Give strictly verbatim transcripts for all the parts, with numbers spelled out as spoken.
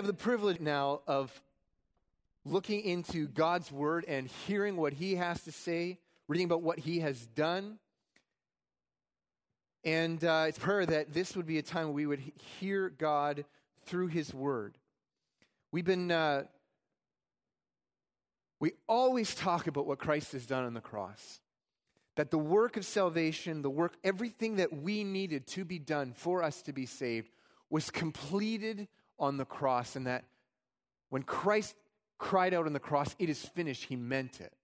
the privilege now of looking into God's word and hearing what he has to say, reading about what he has done. And uh, it's prayer that this would be a time where we would hear God through his word. We've been, uh, we always talk about what Christ has done on the cross. That the work of salvation, the work, everything that we needed to be done for us to be saved was completed on the cross. And that when Christ cried out on the cross, "It is finished," he meant it.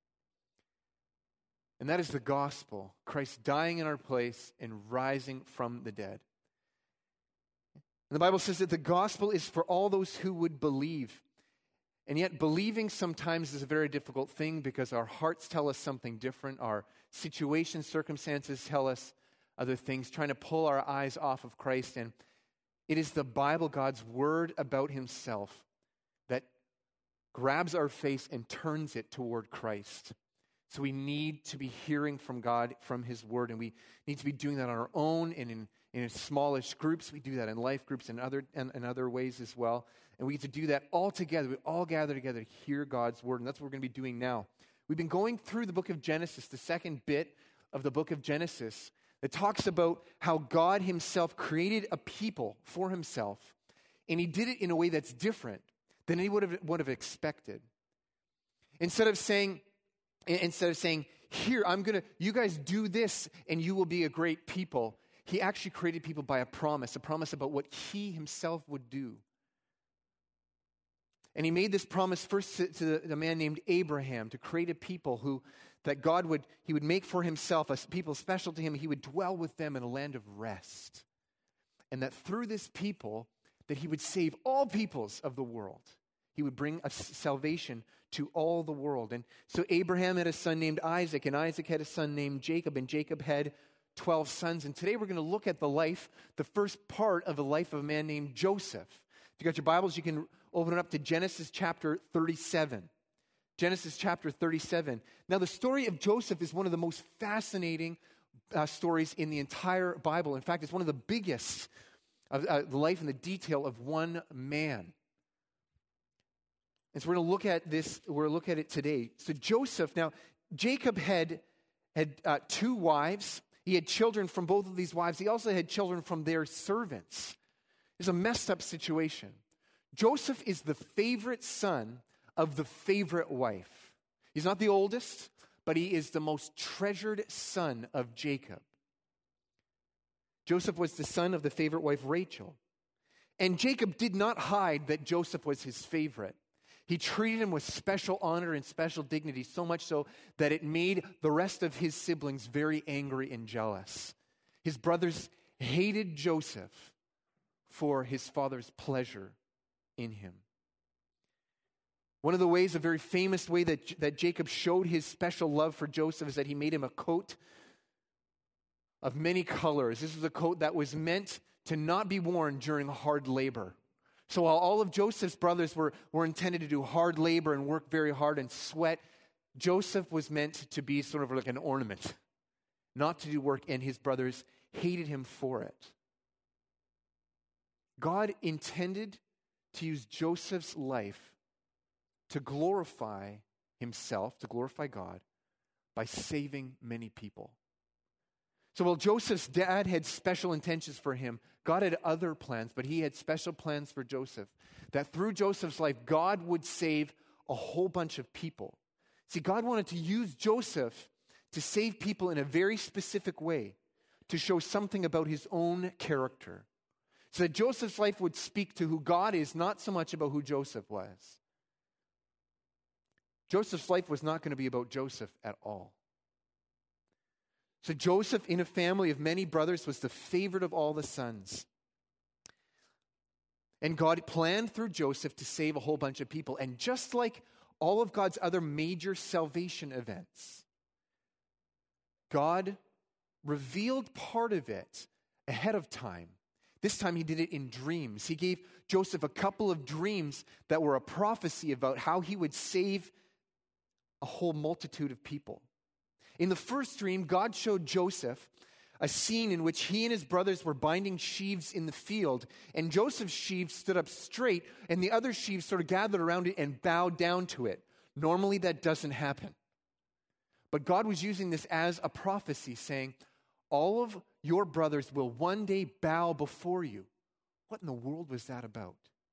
And that is the gospel. Christ dying in our place and rising from the dead. And the Bible says that the gospel is for all those who would believe. And yet believing sometimes is a very difficult thing because our hearts tell us something different. Our situations, circumstances tell us other things, trying to pull our eyes off of Christ. And it is the Bible, God's word about himself, that grabs our face and turns it toward Christ. So we need to be hearing from God, from his word, and we need to be doing that on our own and in, in smallish groups. We do that in life groups and other and, and other ways as well. And we get to do that all together. We all gather together to hear God's word, and that's what we're going to be doing now. We've been going through the book of Genesis, the second bit of the book of Genesis, that talks about how God himself created a people for himself, and he did it in a way that's different than he would have, would have expected. Instead of saying, Instead of saying, "Here, I'm going to, you guys do this and you will be a great people," he actually created people by a promise, a promise about what he himself would do. And he made this promise first to, to the man named Abraham, to create a people who, that God would, he would make for himself, a people special to him. He would dwell with them in a land of rest. And that through this people, that he would save all peoples of the world. He would bring a salvation to all the world. And so Abraham had a son named Isaac, and Isaac had a son named Jacob, and Jacob had twelve sons. And today we're going to look at the life, the first part of the life of a man named Joseph. If you got your Bibles, you can open it up to Genesis chapter thirty-seven. Genesis chapter thirty-seven. Now the story of Joseph is one of the most fascinating uh, stories in the entire Bible. In fact, it's one of the biggest of uh, the life and the detail of one man. And so we're going to look at this, we're going to look at it today. So Joseph, now Jacob had, had uh, two wives. He had children from both of these wives. He also had children from their servants. It's a messed up situation. Joseph is the favorite son of the favorite wife. He's not the oldest, but he is the most treasured son of Jacob. Joseph was the son of the favorite wife, Rachel. And Jacob did not hide that Joseph was his favorite. He treated him with special honor and special dignity, so much so that it made the rest of his siblings very angry and jealous. His brothers hated Joseph for his father's pleasure in him. One of the ways, a very famous way that, that Jacob showed his special love for Joseph is that he made him a coat of many colors. This was a coat that was meant to not be worn during hard labor. So while all of Joseph's brothers were, were intended to do hard labor and work very hard and sweat, Joseph was meant to be sort of like an ornament, not to do work, and his brothers hated him for it. God intended to use Joseph's life to glorify himself, to glorify God, by saving many people. So while Joseph's dad had special intentions for him, God had other plans, but he had special plans for Joseph. That through Joseph's life, God would save a whole bunch of people. See, God wanted to use Joseph to save people in a very specific way, to show something about his own character. So that Joseph's life would speak to who God is, not so much about who Joseph was. Joseph's life was not going to be about Joseph at all. So Joseph, in a family of many brothers, was the favorite of all the sons. And God planned through Joseph to save a whole bunch of people. And just like all of God's other major salvation events, God revealed part of it ahead of time. This time he did it in dreams. He gave Joseph a couple of dreams that were a prophecy about how he would save a whole multitude of people. In the first dream, God showed Joseph a scene in which he and his brothers were binding sheaves in the field, and Joseph's sheaves stood up straight, and the other sheaves sort of gathered around it and bowed down to it. Normally that doesn't happen. But God was using this as a prophecy, saying, all of your brothers will one day bow before you. What in the world was that about?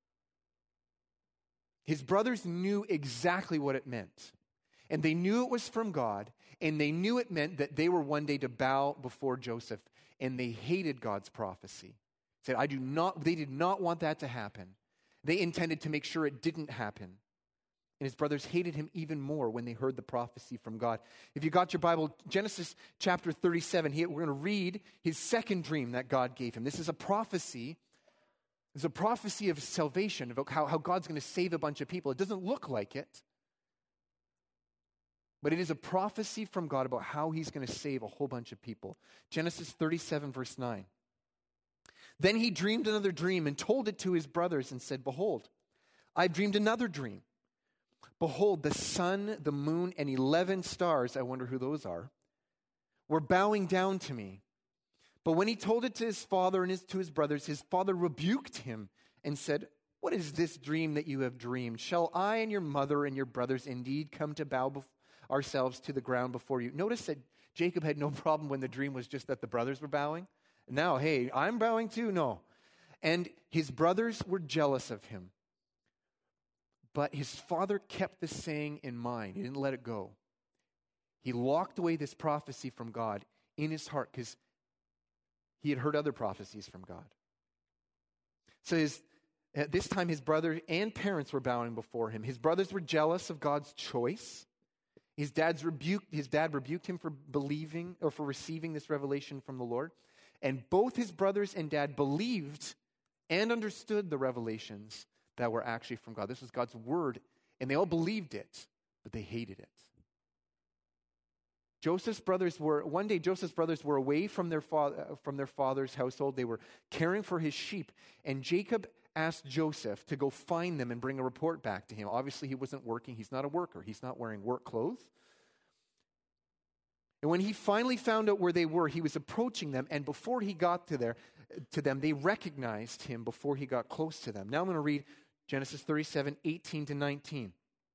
His brothers knew exactly what it meant. And they knew it was from God, and they knew it meant that they were one day to bow before Joseph, and they hated God's prophecy. Said, I do not, they did not want that to happen. They intended to make sure it didn't happen. And his brothers hated him even more when they heard the prophecy from God. If you got your Bible, Genesis chapter thirty-seven, here we're going to read his second dream that God gave him. This is a prophecy. It's a prophecy of salvation, about how, how God's going to save a bunch of people. It doesn't look like it, but it is a prophecy from God about how he's going to save a whole bunch of people. Genesis thirty-seven, verse nine. Then he dreamed another dream and told it to his brothers and said, behold, I've dreamed another dream. Behold, the sun, the moon, and eleven stars, I wonder who those are, were bowing down to me. But when he told it to his father and his, to his brothers, his father rebuked him and said, what is this dream that you have dreamed? Shall I and your mother and your brothers indeed come to bow bef- ourselves to the ground before you? Notice that Jacob had no problem when the dream was just that the brothers were bowing. Now, hey, I'm bowing too? No. And his brothers were jealous of him. But his father kept this saying in mind. He didn't let it go. He locked away this prophecy from God in his heart because he had heard other prophecies from God. So his, at this time, his brother and parents were bowing before him. His brothers were jealous of God's choice. His dad's rebuked, his dad rebuked him for believing or for receiving this revelation from the Lord. And both his brothers and dad believed and understood the revelations that were actually from God. This was God's word, and they all believed it, but they hated it. Joseph's brothers were, one day Joseph's brothers were away from their, father, from their father's household. They were caring for his sheep, and Jacob asked Joseph to go find them and bring a report back to him. Obviously, he wasn't working. He's not a worker. He's not wearing work clothes. And when he finally found out where they were, he was approaching them, and before he got to, there, to them, they recognized him before he got close to them. Now I'm going to read Genesis thirty-seven, eighteen to nineteen.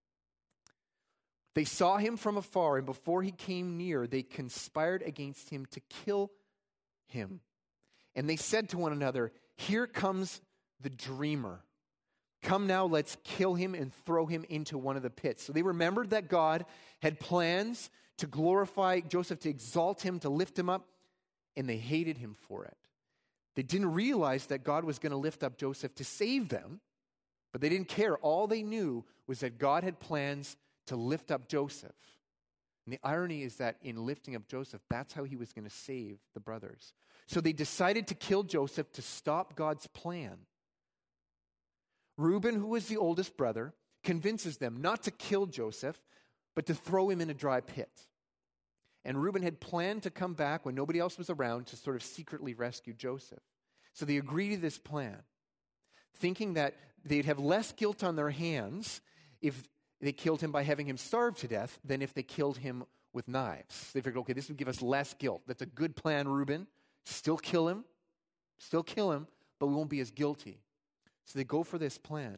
They saw him from afar, and before he came near, they conspired against him to kill him. And they said to one another, here comes the dreamer. Come now, let's kill him and throw him into one of the pits. So they remembered that God had plans to glorify Joseph, to exalt him, to lift him up, and they hated him for it. They didn't realize that God was going to lift up Joseph to save them, but they didn't care. All they knew was that God had plans to lift up Joseph. And the irony is that in lifting up Joseph, that's how he was going to save the brothers. So they decided to kill Joseph to stop God's plan. Reuben, who was the oldest brother, convinces them not to kill Joseph, but to throw him in a dry pit. And Reuben had planned to come back when nobody else was around to sort of secretly rescue Joseph. So they agree to this plan, thinking that they'd have less guilt on their hands if they killed him by having him starve to death than if they killed him with knives. They figured, okay, this would give us less guilt. That's a good plan, Reuben. Still kill him, still kill him, but we won't be as guilty. So they go for this plan.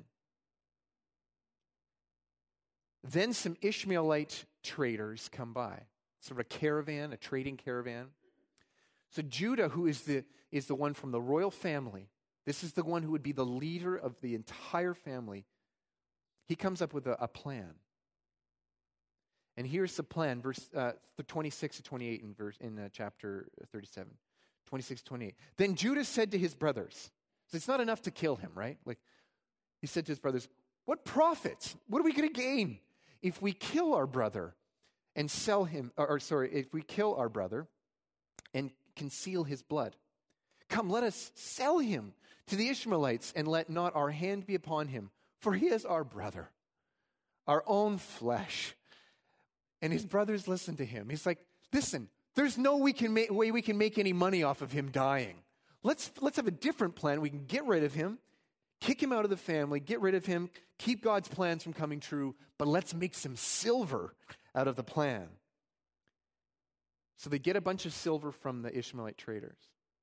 Then some Ishmaelite traders come by, sort of a caravan, a trading caravan. So Judah, who is the, is the one from the royal family, this is the one who would be the leader of the entire family. He comes up with a, a plan. And here's the plan, verse uh, twenty-six to twenty-eight in, verse, in uh, chapter thirty-seven. twenty-six to twenty-eight. Then Judah said to his brothers, so it's not enough to kill him, right? Like he said to his brothers, what profit? What are we going to gain if we kill our brother and sell him, or, or sorry, if we kill our brother and conceal his blood? Come, let us sell him to the Ishmaelites and let not our hand be upon him, for he is our brother, our own flesh. And his brothers listened to him. He's like, listen, there's no we can make, way we can make any money off of him dying. Let's, let's have a different plan. We can get rid of him, kick him out of the family, get rid of him, keep God's plans from coming true, but let's make some silver out of the plan. So they get a bunch of silver from the Ishmaelite traders.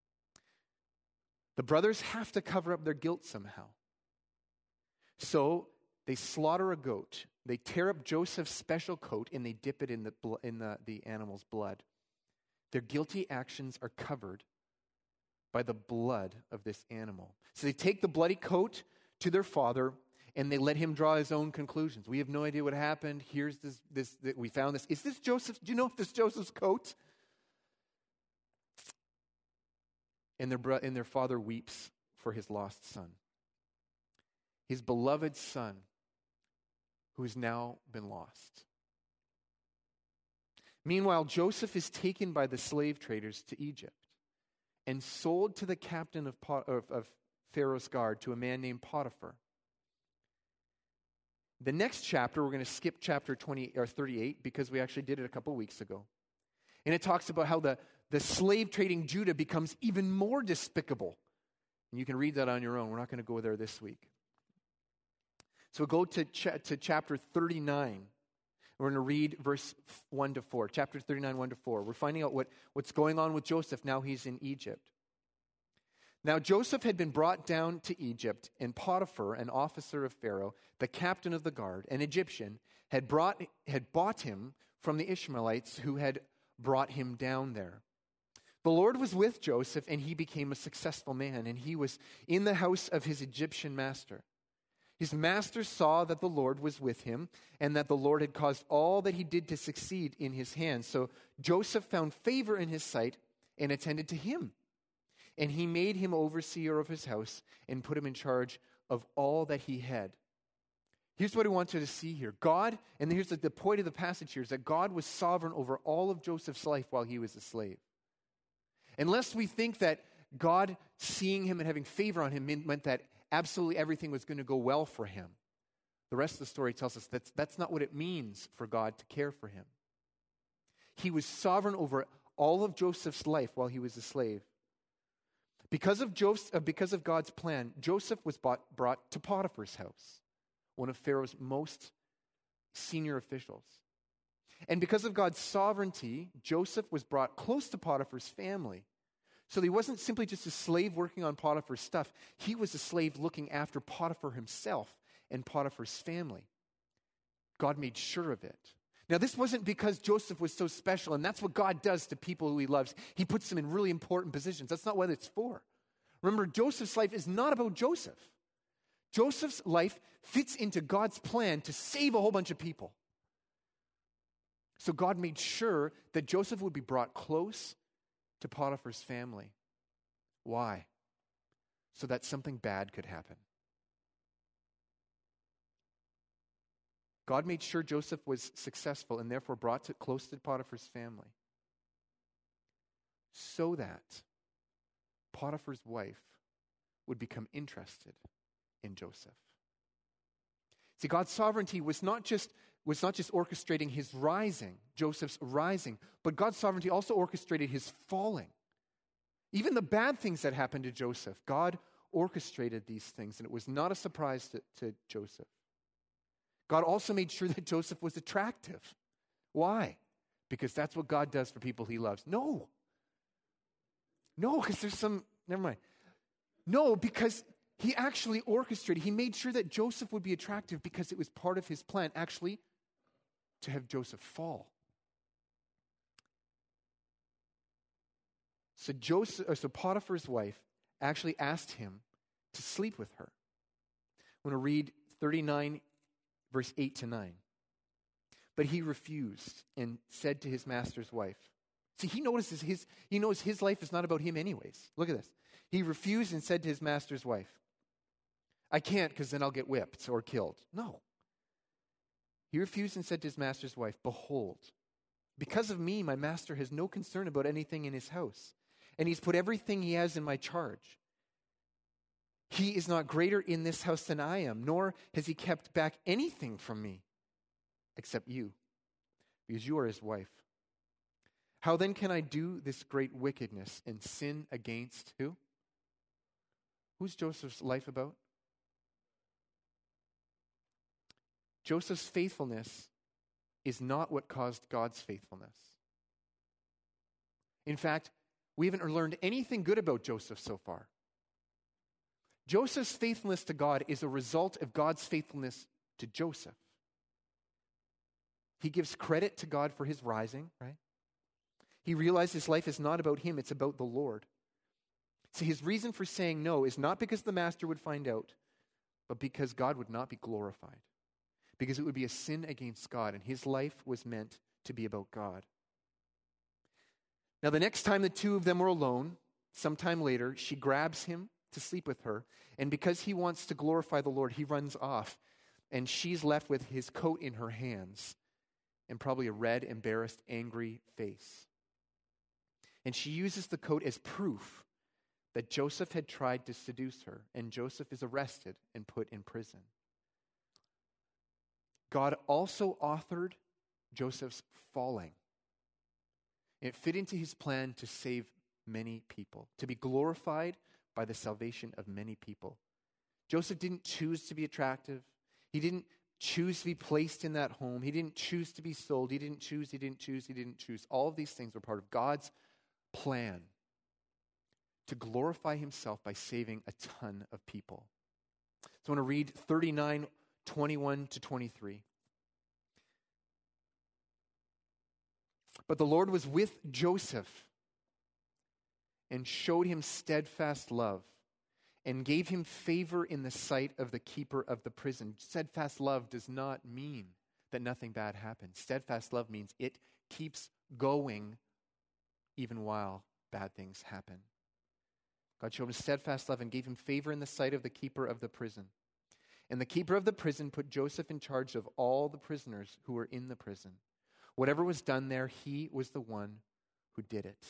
The brothers have to cover up their guilt somehow. So they slaughter a goat. They tear up Joseph's special coat and they dip it in the blo- in the, the animal's blood. Their guilty actions are covered by the blood of this animal. So they take the bloody coat to their father and they let him draw his own conclusions. We have no idea what happened. Here's this, this, this we found this. Is this Joseph? Do you know if this is Joseph's coat? And their, bro- and their father weeps for his lost son. His beloved son who has now been lost. Meanwhile, Joseph is taken by the slave traders to Egypt and sold to the captain of, Pot- of, of Pharaoh's guard, to a man named Potiphar. The next chapter, we're going to skip chapter twenty or thirty-eight because we actually did it a couple weeks ago. And it talks about how the, the slave trading Judah becomes even more despicable. And you can read that on your own. We're not going to go there this week. So go to, cha- to chapter thirty-nine. We're going to read verse one to four. Chapter thirty-nine, one to four. We're finding out what, what's going on with Joseph now he's in Egypt. Now Joseph had been brought down to Egypt, and Potiphar, an officer of Pharaoh, the captain of the guard, an Egyptian, had brought had bought him from the Ishmaelites who had brought him down there. The Lord was with Joseph, and he became a successful man, and he was in the house of his Egyptian master. His master saw that the Lord was with him, and that the Lord had caused all that he did to succeed in his hands. So Joseph found favor in his sight and attended to him. And he made him overseer of his house and put him in charge of all that he had. Here's what I want you to see here. God, and here's the, the point of the passage here, is that God was sovereign over all of Joseph's life while he was a slave. Unless we think that God seeing him and having favor on him meant, meant that absolutely everything was going to go well for him. The rest of the story tells us that's, that's not what it means for God to care for him. He was sovereign over all of Joseph's life while he was a slave. Because of, Joseph, uh, because of God's plan, Joseph was bought, brought to Potiphar's house, one of Pharaoh's most senior officials. And because of God's sovereignty, Joseph was brought close to Potiphar's family. So he wasn't simply just a slave working on Potiphar's stuff. He was a slave looking after Potiphar himself and Potiphar's family. God made sure of it. Now, this wasn't because Joseph was so special, and that's what God does to people who he loves. He puts them in really important positions. That's not what it's for. Remember, Joseph's life is not about Joseph. Joseph's life fits into God's plan to save a whole bunch of people. So God made sure that Joseph would be brought close to Potiphar's family. Why? So that something bad could happen. God made sure Joseph was successful and therefore brought it close to Potiphar's family so that Potiphar's wife would become interested in Joseph. See, God's sovereignty was not just was not just orchestrating his rising, Joseph's rising, but God's sovereignty also orchestrated his falling. Even the bad things that happened to Joseph, God orchestrated these things, and it was not a surprise to, to Joseph. God also made sure that Joseph was attractive. Why? Because that's what God does for people he loves. No. No, because there's some, never mind. No, because he actually orchestrated, he made sure that Joseph would be attractive because it was part of his plan, actually, to have Joseph fall. So Joseph, or so Potiphar's wife actually asked him to sleep with her. I'm going to read thirty-nine, verse eight to nine. But he refused and said to his master's wife. See, he notices his, he knows his life is not about him anyways. Look at this. He refused and said to his master's wife, I can't because then I'll get whipped or killed. No. He refused and said to his master's wife, behold, because of me, my master has no concern about anything in his house, and he's put everything he has in my charge. He is not greater in this house than I am, nor has he kept back anything from me, except you, because you are his wife. How then can I do this great wickedness and sin against who? Who's Joseph's life about? Joseph's faithfulness is not what caused God's faithfulness. In fact, we haven't learned anything good about Joseph so far. Joseph's faithfulness to God is a result of God's faithfulness to Joseph. He gives credit to God for his rising, right? He realizes life is not about him, it's about the Lord. See, his reason for saying no is not because the master would find out, but because God would not be glorified. Because it would be a sin against God, and his life was meant to be about God. Now, the next time the two of them were alone, sometime later, she grabs him to sleep with her, and because he wants to glorify the Lord, he runs off, and she's left with his coat in her hands and probably a red, embarrassed, angry face. And she uses the coat as proof that Joseph had tried to seduce her, and Joseph is arrested and put in prison. God also authored Joseph's falling. It fit into his plan to save many people, to be glorified by the salvation of many people. Joseph didn't choose to be attractive. He didn't choose to be placed in that home. He didn't choose to be sold. He didn't choose, he didn't choose, he didn't choose. All of these things were part of God's plan to glorify himself by saving a ton of people. So I want to read thirty-nine, twenty-one to twenty-three. But the Lord was with Joseph and showed him steadfast love and gave him favor in the sight of the keeper of the prison. Steadfast love does not mean that nothing bad happens. Steadfast love means it keeps going even while bad things happen. God showed him steadfast love and gave him favor in the sight of the keeper of the prison. And the keeper of the prison put Joseph in charge of all the prisoners who were in the prison. Whatever was done there, he was the one who did it.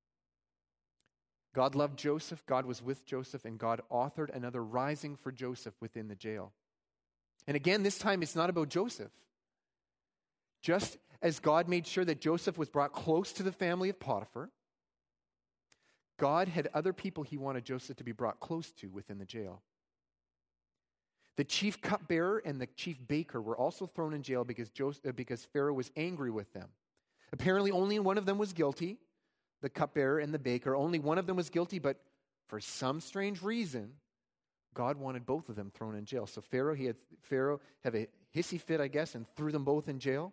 God loved Joseph, God was with Joseph, and God authored another rising for Joseph within the jail. And again, this time it's not about Joseph. Just as God made sure that Joseph was brought close to the family of Potiphar, God had other people he wanted Joseph to be brought close to within the jail. The chief cupbearer and the chief baker were also thrown in jail because, Joseph, because Pharaoh was angry with them. Apparently only one of them was guilty, the cupbearer and the baker. Only one of them was guilty, but for some strange reason, God wanted both of them thrown in jail. So Pharaoh, he had Pharaoh have a hissy fit, I guess, and threw them both in jail.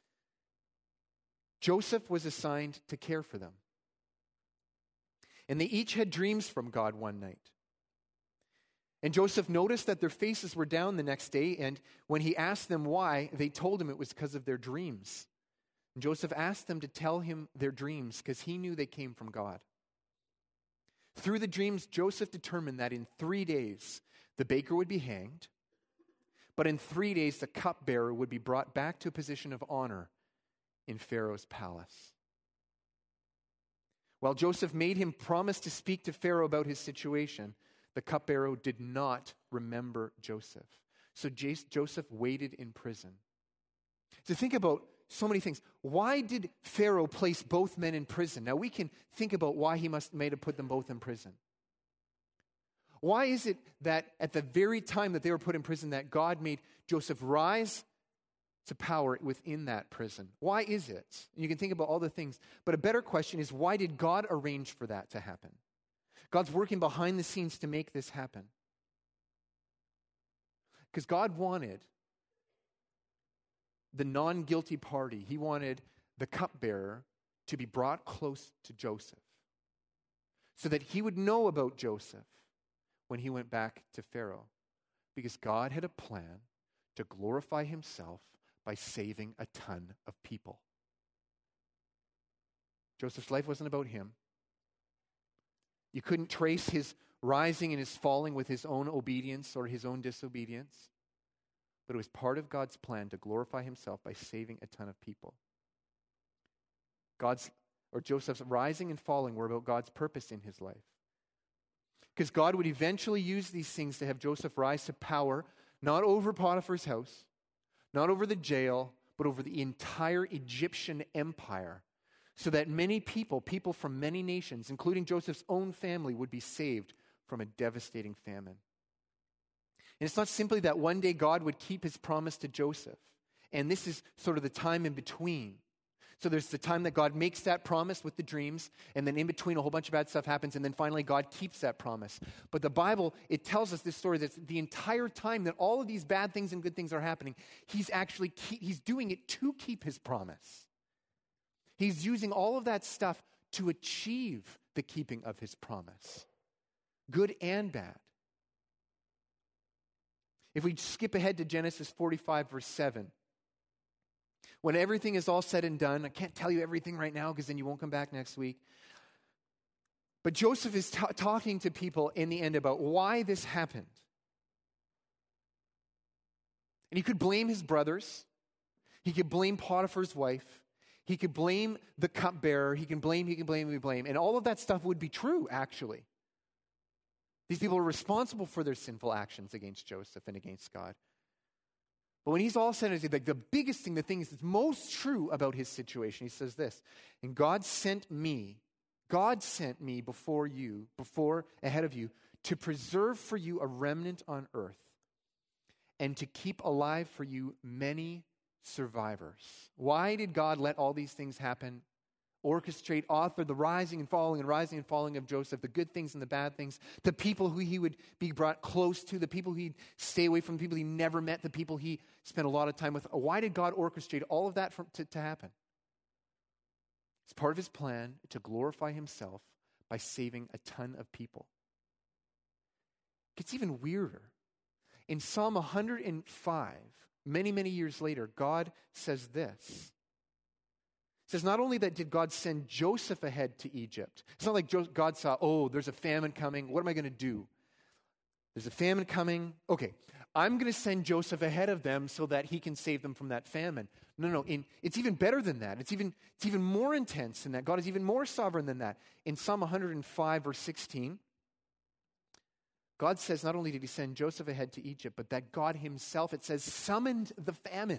Joseph was assigned to care for them. And they each had dreams from God one night. And Joseph noticed that their faces were down the next day, and when he asked them why, they told him it was because of their dreams. And Joseph asked them to tell him their dreams because he knew they came from God. Through the dreams, Joseph determined that in three days, the baker would be hanged, but in three days, the cupbearer would be brought back to a position of honor in Pharaoh's palace. While Joseph made him promise to speak to Pharaoh about his situation, the cupbearer did not remember Joseph. So J- Joseph waited in prison. So think about so many things. Why did Pharaoh place both men in prison? Now we can think about why he must may have put them both in prison. Why is it that at the very time that they were put in prison that God made Joseph rise to power within that prison? Why is it? And you can think about all the things. But a better question is, why did God arrange for that to happen? God's working behind the scenes to make this happen. Because God wanted the non-guilty party, he wanted the cupbearer to be brought close to Joseph so that he would know about Joseph when he went back to Pharaoh. Because God had a plan to glorify himself by saving a ton of people. Joseph's life wasn't about him. You couldn't trace his rising and his falling with his own obedience or his own disobedience. But it was part of God's plan to glorify himself by saving a ton of people. God's, or Joseph's rising and falling were about God's purpose in his life. Because God would eventually use these things to have Joseph rise to power, not over Potiphar's house, not over the jail, but over the entire Egyptian empire, so that many people, people from many nations, including Joseph's own family, would be saved from a devastating famine. And it's not simply that one day God would keep his promise to Joseph, and this is sort of the time in between. So there's the time that God makes that promise with the dreams, and then in between a whole bunch of bad stuff happens, and then finally God keeps that promise. But the Bible, it tells us this story that the entire time that all of these bad things and good things are happening, he's actually, keep, he's doing it to keep his promise. He's using all of that stuff to achieve the keeping of his promise, good and bad. If we skip ahead to Genesis forty-five, verse seven, when everything is all said and done, I can't tell you everything right now because then you won't come back next week. But Joseph is t- talking to people in the end about why this happened. And he could blame his brothers. He could blame Potiphar's wife. He could blame the cupbearer. He can blame, he can blame, he can blame. And all of that stuff would be true, actually. These people are responsible for their sinful actions against Joseph and against God. But when he's all said and done, like the biggest thing, the thing that's most true about his situation, he says this, and God sent me, God sent me before you, before, ahead of you, to preserve for you a remnant on earth and to keep alive for you many survivors. Why did God let all these things happen? Orchestrate, author the rising and falling and rising and falling of Joseph, the good things and the bad things, the people who he would be brought close to, the people he'd stay away from, the people he never met, the people he spent a lot of time with. Why did God orchestrate all of that for, to, to happen? It's part of his plan to glorify himself by saving a ton of people. It gets even weirder. In Psalm one hundred five, many, many years later, God says this. It says not only that did God send Joseph ahead to Egypt. It's not like God saw, oh, there's a famine coming. What am I going to do? There's a famine coming. Okay, I'm going to send Joseph ahead of them so that he can save them from that famine. No, no, in, it's even better than that. It's even, it's even more intense than that. God is even more sovereign than that. In Psalm one hundred five, verse sixteen, God says not only did he send Joseph ahead to Egypt, but that God himself, it says, summoned the famine.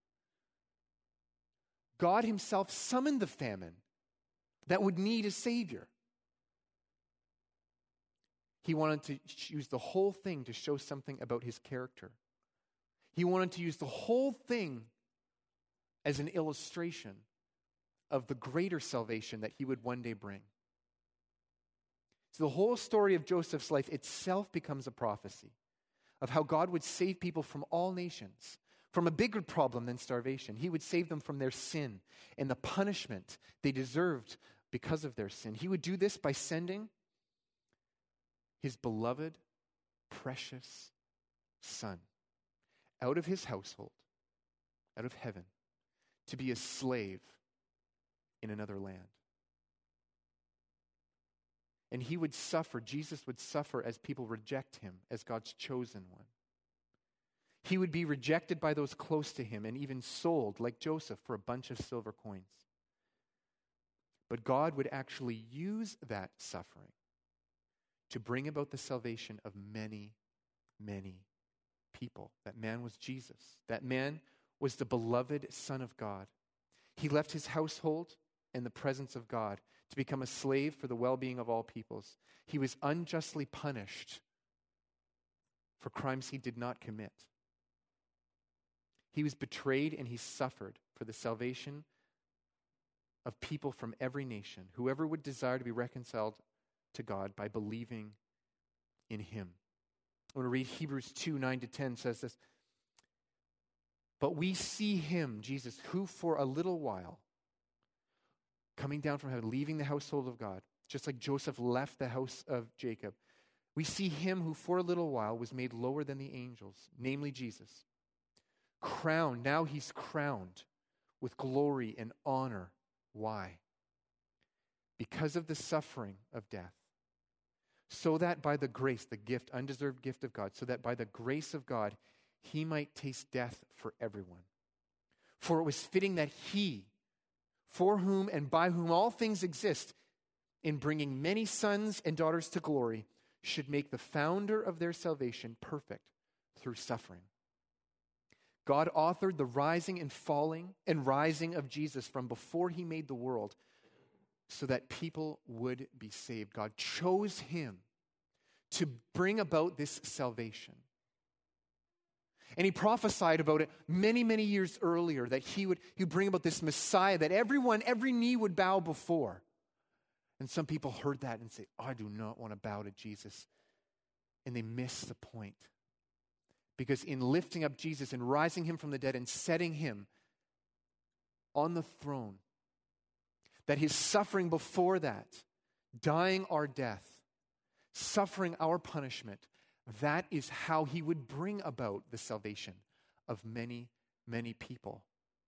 God himself summoned the famine that would need a savior. He wanted to use the whole thing to show something about his character. He wanted to use the whole thing as an illustration of the greater salvation that he would one day bring. So the whole story of Joseph's life itself becomes a prophecy of how God would save people from all nations, from a bigger problem than starvation. He would save them from their sin and the punishment they deserved because of their sin. He would do this by sending his beloved, precious son out of his household, out of heaven, to be a slave in another land. And he would suffer, Jesus would suffer as people reject him as God's chosen one. He would be rejected by those close to him and even sold, like Joseph, for a bunch of silver coins. But God would actually use that suffering to bring about the salvation of many, many people. That man was Jesus. That man was the beloved Son of God. He left his household and the presence of God to become a slave for the well-being of all peoples. He was unjustly punished for crimes he did not commit. He was betrayed and he suffered for the salvation of people from every nation, whoever would desire to be reconciled to God by believing in him. I want to read Hebrews two, nine to ten says this. But we see him, Jesus, who for a little while, coming down from heaven, leaving the household of God, just like Joseph left the house of Jacob, we see him who for a little while was made lower than the angels, namely Jesus. Crowned, now he's crowned with glory and honor. Why? Because of the suffering of death. So that by the grace, the gift, undeserved gift of God, so that by the grace of God, he might taste death for everyone. For it was fitting that he, for whom and by whom all things exist, in bringing many sons and daughters to glory, should make the founder of their salvation perfect through suffering. God authored the rising and falling and rising of Jesus from before he made the world so that people would be saved. God chose him to bring about this salvation. And he prophesied about it many, many years earlier, that he would, he would bring about this Messiah that everyone, every knee would bow before. And some people heard that and say, I do not want to bow to Jesus. And they miss the point. Because in lifting up Jesus and rising him from the dead and setting him on the throne, that his suffering before that, dying our death, suffering our punishment, that is how he would bring about the salvation of many, many people.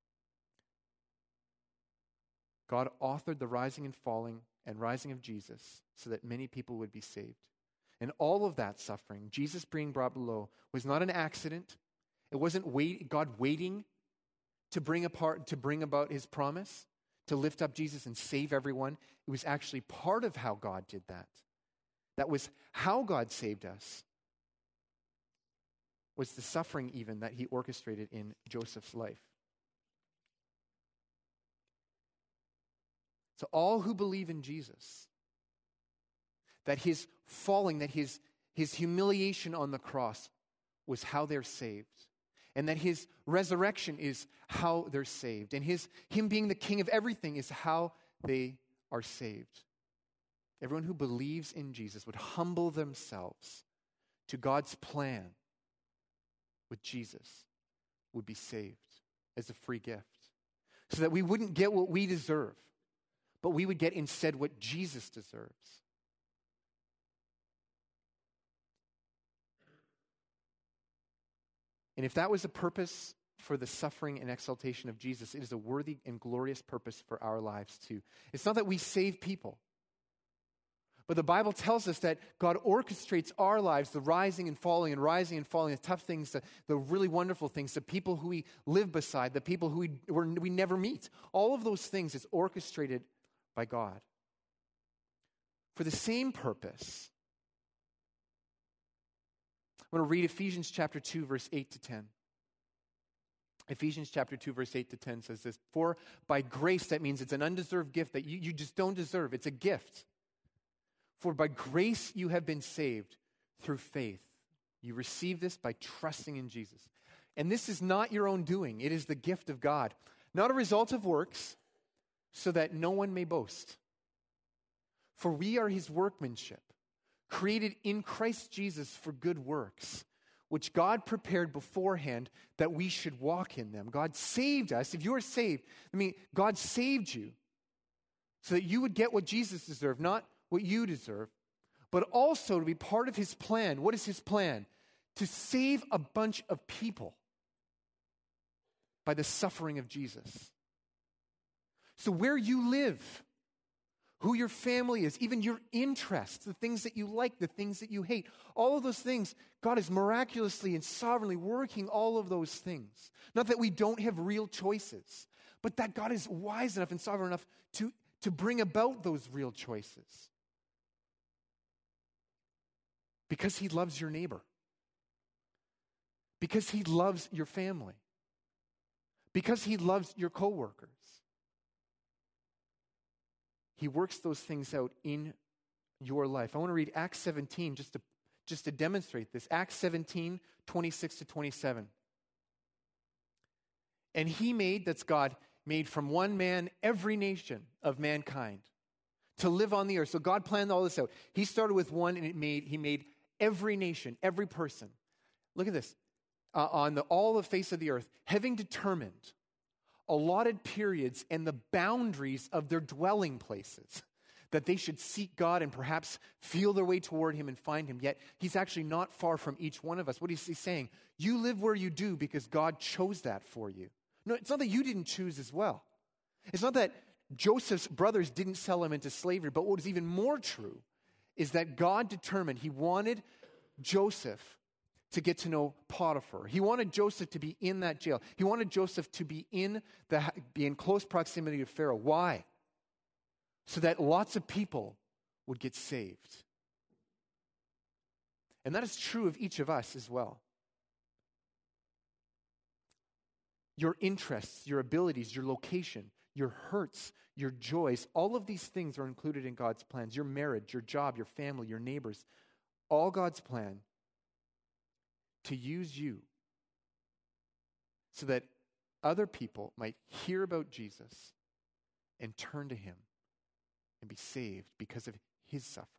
God authored the rising and falling and rising of Jesus so that many people would be saved. And all of that suffering, Jesus being brought below, was not an accident. It wasn't wait, God waiting to bring apart, to bring about his promise, to lift up Jesus and save everyone. It was actually part of how God did that. That was how God saved us. Was the suffering even that he orchestrated in Joseph's life. So all who believe in Jesus, that his falling, that his, his humiliation on the cross was how they're saved. And that his resurrection is how they're saved. And his him being the king of everything is how they are saved. Everyone who believes in Jesus would humble themselves to God's plan with Jesus would be saved as a free gift. So that we wouldn't get what we deserve, but we would get instead what Jesus deserves. And if that was a purpose for the suffering and exaltation of Jesus, it is a worthy and glorious purpose for our lives too. It's not that we save people, but the Bible tells us that God orchestrates our lives, the rising and falling and rising and falling, the tough things, the, the really wonderful things, the people who we live beside, the people who we, we never meet. All of those things is orchestrated by God for the same purpose. I'm going to read Ephesians chapter two, verse eight to ten. Ephesians chapter two, verse eight to ten says this, for by grace, that means it's an undeserved gift that you, you just don't deserve. It's a gift. For by grace you have been saved through faith. You receive this by trusting in Jesus. And this is not your own doing. It is the gift of God, not a result of works, so that no one may boast. For we are his workmanship, created in Christ Jesus for good works, which God prepared beforehand that we should walk in them. God saved us. If you are saved, I mean, God saved you so that you would get what Jesus deserved, not what you deserve, but also to be part of his plan. What is his plan? To save a bunch of people by the suffering of Jesus. So where you live, who your family is, even your interests, the things that you like, the things that you hate, all of those things, God is miraculously and sovereignly working all of those things. Not that we don't have real choices, but that God is wise enough and sovereign enough to, to bring about those real choices. Because he loves your neighbor. Because he loves your family. Because he loves your coworkers. He works those things out in your life. I want to read Acts seventeen just to, just to demonstrate this. Acts seventeen, twenty-six to twenty-seven. And he made, that's God, made from one man every nation of mankind to live on the earth. So God planned all this out. He started with one and it made he made every nation, every person. Look at this. Uh, on the, all the face of the earth, having determined allotted periods and the boundaries of their dwelling places, that they should seek God and perhaps feel their way toward him and find him. Yet he's actually not far from each one of us. What is he saying? You live where you do because God chose that for you. No, it's not that you didn't choose as well. It's not that Joseph's brothers didn't sell him into slavery, but what is even more true is that God determined he wanted Joseph to get to know Potiphar. He wanted Joseph to be in that jail. He wanted Joseph to be in the be in close proximity to Pharaoh. Why? So that lots of people would get saved. And that is true of each of us as well. Your interests, your abilities, your location, your hurts, your joys, all of these things are included in God's plans. Your marriage, your job, your family, your neighbors, all God's plan to use you so that other people might hear about Jesus and turn to him and be saved because of his suffering.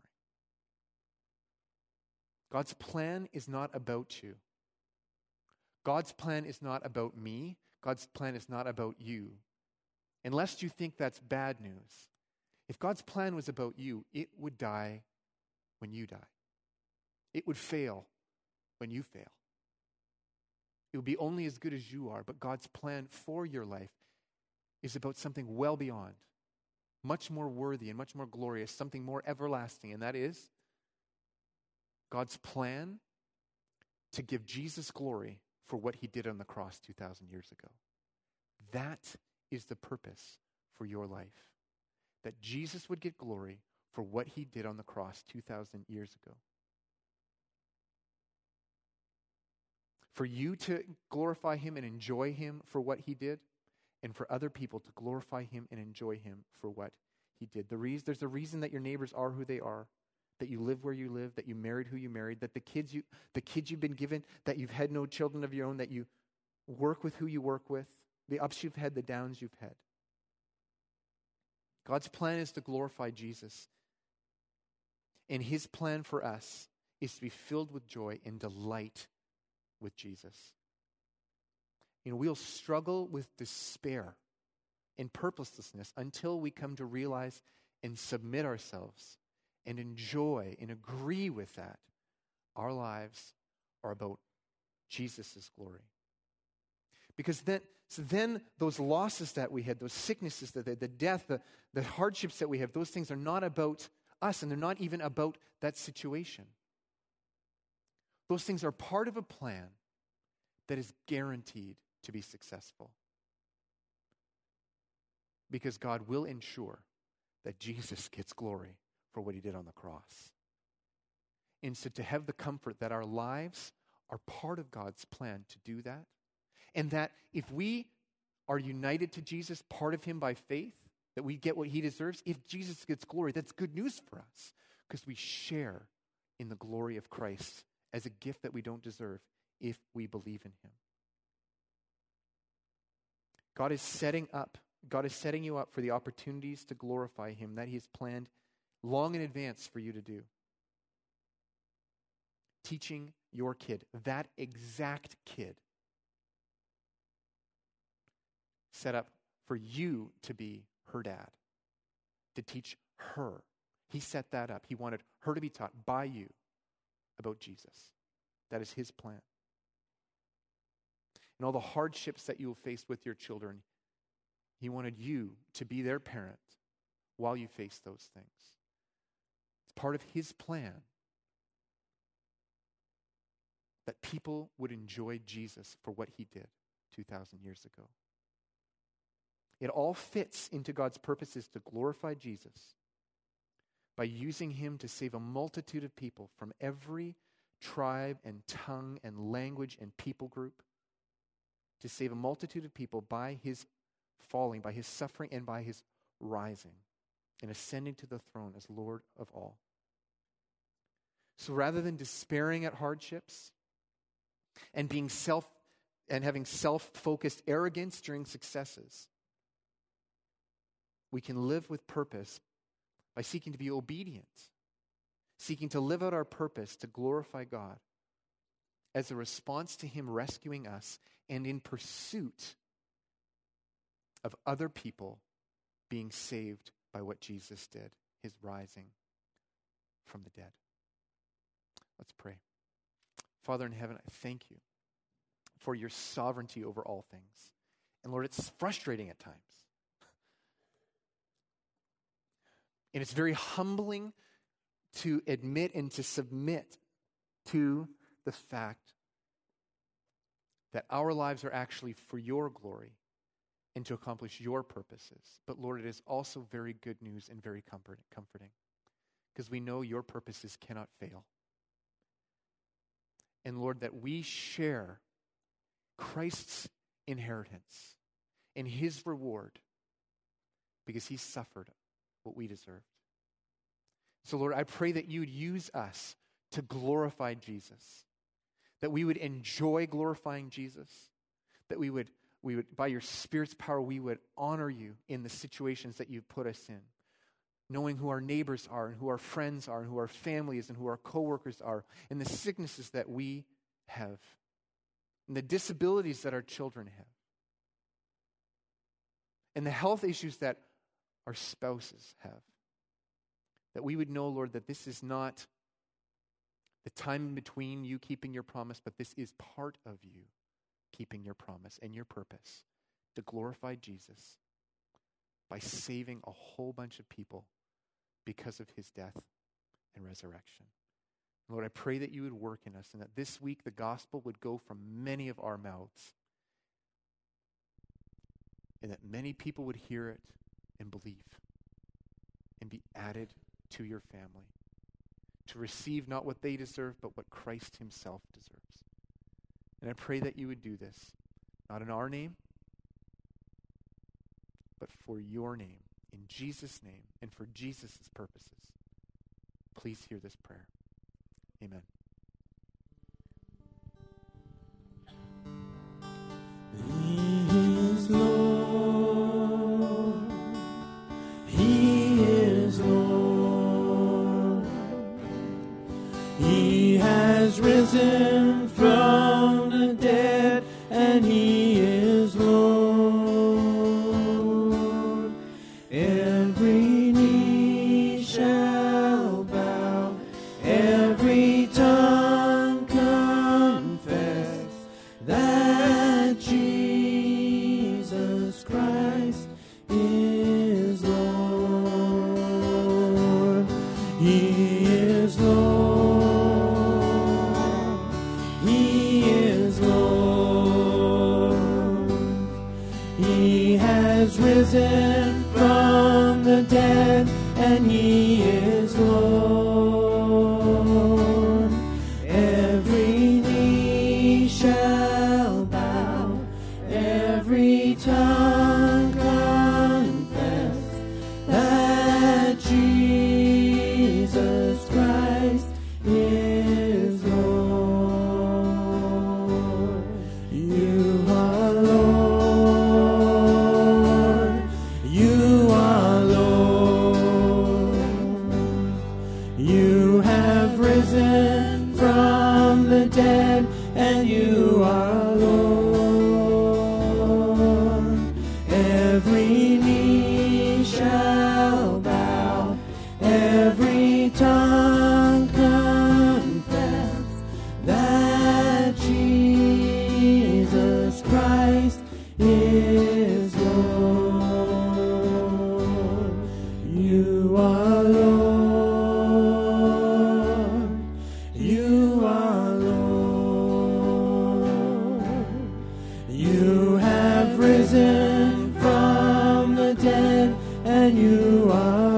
God's plan is not about you. God's plan is not about me. God's plan is not about you. Unless you think that's bad news. If God's plan was about you, it would die when you die. It would fail when you fail. It would be only as good as you are, but God's plan for your life is about something well beyond, much more worthy and much more glorious, something more everlasting, and that is God's plan to give Jesus glory for what he did on the cross two thousand years ago. That is the purpose for your life. That Jesus would get glory for what he did on the cross two thousand years ago. For you to glorify him and enjoy him for what he did, and for other people to glorify him and enjoy him for what he did. The reason, there's a reason that your neighbors are who they are, that you live where you live, that you married who you married, that the kids you the kids you've been given, that you've had no children of your own, that you work with who you work with, the ups you've had, the downs you've had. God's plan is to glorify Jesus. And his plan for us is to be filled with joy and delight with Jesus. You know, we'll struggle with despair and purposelessness until we come to realize and submit ourselves and enjoy and agree with that. Our lives are about Jesus' glory. Because then, so then those losses that we had, those sicknesses, that the, the death, the, the hardships that we have, those things are not about us, and they're not even about that situation. Those things are part of a plan that is guaranteed to be successful. Because God will ensure that Jesus gets glory for what he did on the cross. And so to have the comfort that our lives are part of God's plan to do that, and that if we are united to Jesus, part of him by faith, that we get what he deserves, if Jesus gets glory, that's good news for us, because we share in the glory of Christ as a gift that we don't deserve if we believe in him. God is setting up, God is setting you up for the opportunities to glorify him that he has planned long in advance for you to do. Teaching your kid, that exact kid, set up for you to be her dad, to teach her. He set that up. He wanted her to be taught by you about Jesus. That is his plan. And all the hardships that you will face with your children, he wanted you to be their parent while you face those things. It's part of his plan that people would enjoy Jesus for what he did two thousand years ago. It all fits into God's purposes to glorify Jesus by using him to save a multitude of people from every tribe and tongue and language and people group, to save a multitude of people by his falling, by his suffering, and by his rising and ascending to the throne as Lord of all. So rather than despairing at hardships and being self and having self-focused arrogance during successes, we can live with purpose by seeking to be obedient, seeking to live out our purpose to glorify God as a response to him rescuing us and in pursuit of other people being saved by what Jesus did, his rising from the dead. Let's pray. Father in heaven, I thank you for your sovereignty over all things. And Lord, it's frustrating at times. And it's very humbling to admit and to submit to the fact that our lives are actually for your glory and to accomplish your purposes. But Lord, it is also very good news and very comfort, comforting because we know your purposes cannot fail. And Lord, that we share Christ's inheritance and his reward because he suffered what we deserved. So Lord, I pray that you would use us to glorify Jesus, that we would enjoy glorifying Jesus, that we would, we would, by your Spirit's power, we would honor you in the situations that you've put us in, knowing who our neighbors are and who our friends are and who our family is and who our coworkers are, and the sicknesses that we have, and the disabilities that our children have, and the health issues that our spouses have. That we would know, Lord, that this is not the time in between you keeping your promise, but this is part of you keeping your promise and your purpose to glorify Jesus by saving a whole bunch of people because of his death and resurrection. Lord, I pray that you would work in us and that this week the gospel would go from many of our mouths and that many people would hear it and believe and be added to your family, to receive not what they deserve, but what Christ himself deserves. And I pray that you would do this, not in our name, but for your name, in Jesus' name, and for Jesus' purposes. Please hear this prayer. Amen. He is Lord. He is Lord. He has risen from the dead, and he is Lord. Every knee shall bow, every tongue confess that Jesus Christ is Lord. He is Lord. He is Lord. He has risen from the dead, and he is Lord. Every knee shall bow, every tongue confess that Jesus Christ is Lord. You are Lord. You are Lord. You have risen from the dead, and you are Lord. Every knee shall bow, every tongue confess that Jesus Christ is Lord. You are Lord. You are Lord. You have risen from the dead, and you are